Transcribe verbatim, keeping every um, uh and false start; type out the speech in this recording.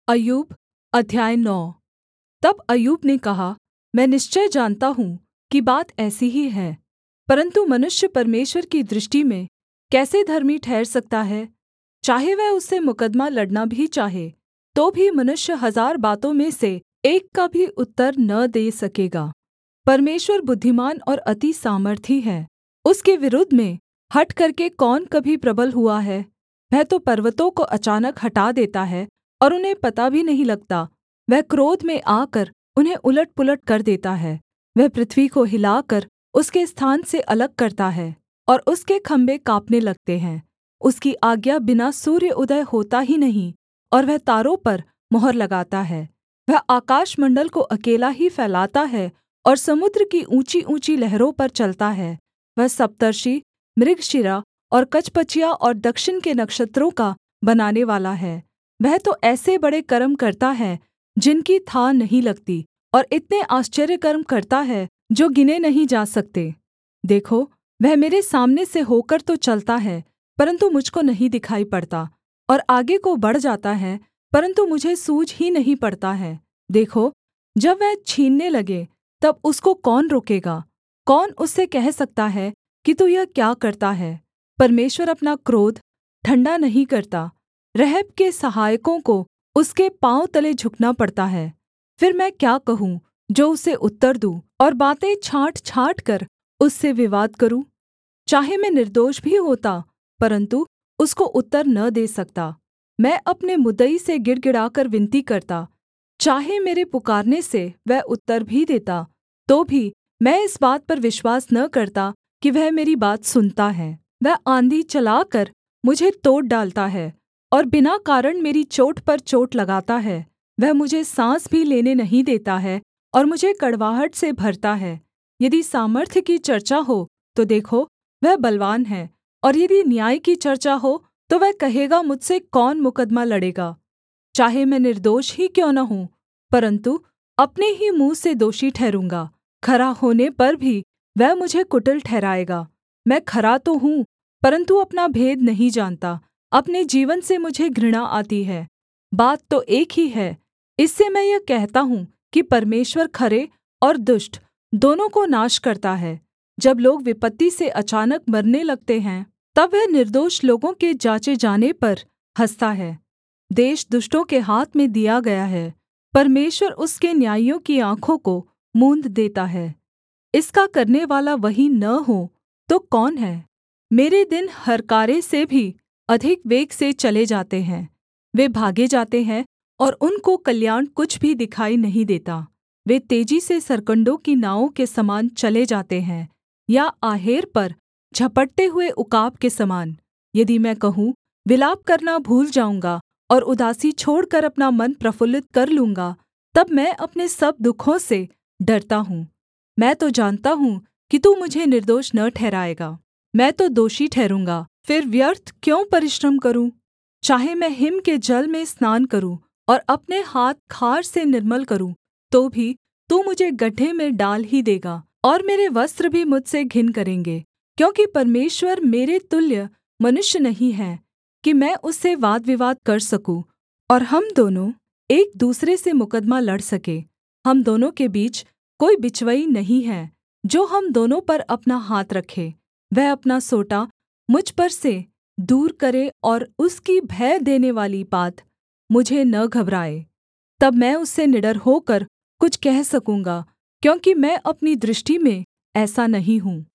अय्यूब अध्याय नौ। तब अय्यूब ने कहा, मैं निश्चय जानता हूँ कि बात ऐसी ही है, परन्तु मनुष्य परमेश्वर की दृष्टि में कैसे धर्मी ठहर सकता है? चाहे वह उससे मुकद्दमा लड़ना भी चाहे, तो भी मनुष्य हजार बातों में से एक का भी उत्तर न दे सकेगा। परमेश्वर बुद्धिमान और अति सामर्थी है, उसके विरुद्ध में हठ करके कौन कभी प्रबल हुआ है? वह तो पर्वतों को अचानक हटा देता है और उन्हें पता भी नहीं लगता। वह क्रोध में आकर उन्हें उलटपुलट कर देता है। वह पृथ्वी को हिलाकर उसके स्थान से अलग करता है और उसके खम्भे काँपने लगते हैं। उसकी आज्ञा बिना सूर्य उदय होता ही नहीं, और वह तारों पर मुहर लगाता है। वह आकाशमण्डल को अकेला ही फैलाता है और समुद्र की ऊँची-ऊँची लहरों पर चलता है। वह सप्तर्षि, मृगशिरा और कचपचिया और दक्षिण के नक्षत्रों का बनानेवाला है। वह तो ऐसे बड़े कर्म करता है जिनकी थाह नहीं लगती, और इतने आश्चर्यकर्म करता है जो गिने नहीं जा सकते। देखो, वह मेरे सामने से होकर तो चलता है, परन्तु मुझ को नहीं दिखाई पड़ता, और आगे को बढ़ जाता है, परन्तु मुझे सूझ ही नहीं पड़ता है। देखो, जब वह छीनने लगे तब उसको कौन रोकेगा? कौन उससे कह सकता है कि तू यह क्या करता है? परमेश्वर अपना क्रोध ठण्डा नहीं करता। रहब के सहायकों को उसके पाँव तले झुकना पड़ता है। फिर मैं क्या कहूँ जो उसे उत्तर दूँ, और बातें छाँट-छाँट कर उससे विवाद करूँ? चाहे मैं निर्दोष भी होता, परन्तु उसको उत्तर न दे सकता। मैं अपने मुद्दई से गिड़गिड़ाकर विनती करता, चाहे मेरे पुकारने से वह उत्तर भी देता, तो भी मैं इस बात पर विश्वास न करता कि वह मेरी बात सुनता है। वह आँधी चलाकर मुझे तोड़ डालता है और बिना कारण मेरी चोट पर चोट लगाता है। वह मुझे साँस भी लेने नहीं देता है और मुझे कड़वाहट से भरता है। यदि सामर्थ्य की चर्चा हो तो देखो, वह बलवान है, और यदि न्याय की चर्चा हो तो वह कहेगा, मुझसे कौन मुकद्दमा लड़ेगा? चाहे मैं निर्दोष ही क्यों न हूँ, परन्तु अपने ही मुँह से दोषी ठहरूँगा। खरा होने पर भी वह मुझे कुटिल ठहराएगा। मैं खरा तो हूँ, परन्तु अपना भेद नहीं जानता। अपने जीवन से मुझे घृणा आती है। बात तो एक ही है, इससे मैं यह कहता हूँ कि परमेश्वर खरे और दुष्ट दोनों को नाश करता है। जब लोग विपत्ति से अचानक मरने लगते हैं, तब वह निर्दोष लोगों के जाँचे जाने पर हँसता है। देश दुष्टों के हाथ में दिया गया है, परमेश्वर उसके न्यायियों की आँखों को मूँद देता है। इसका करनेवाला वही न हो तो कौन है? मेरे दिन हरकारे से भी अधिक वेग से चले जाते हैं। वे भागे जाते हैं और उनको कल्याण कुछ भी दिखाई नहीं देता। वे तेजी से सरकंडों की नावों के समान चले जाते हैं, या आहेर पर झपटते हुए उकाब के समान। यदि मैं कहूँ, विलाप करना भूल जाऊँगा और उदासी छोड़कर अपना मन प्रफुल्लित कर लूँगा, तब मैं अपने सब दुःखों से डरता हूँ। मैं तो जानता हूँ कि तू मुझे निर्दोष न ठहराएगा। मैं तो दोषी ठहरूँगा, फिर व्यर्थ क्यों परिश्रम करूँ? चाहे मैं हिम के जल में स्नान करूँ और अपने हाथ खार से निर्मल करूँ, तो भी तू मुझे गड्ढे में डाल ही देगा, और मेरे वस्त्र भी मुझसे घिन करेंगे। क्योंकि परमेश्वर मेरे तुल्य मनुष्य नहीं है कि मैं उससे वादविवाद कर सकूँ, और हम दोनों एक दूसरे से मुकद्दमा लड़ सके। हम दोनों के बीच कोई बिचवई नहीं है जो हम दोनों पर अपना हाथ रखे। वह अपना सोंटा मुझ पर से दूर करे और उसकी भय देनेवाली बात मुझे न घबराए। तब मैं उससे निडर होकर कुछ कह सकूँगा, क्योंकि मैं अपनी दृष्टि में ऐसा नहीं हूँ।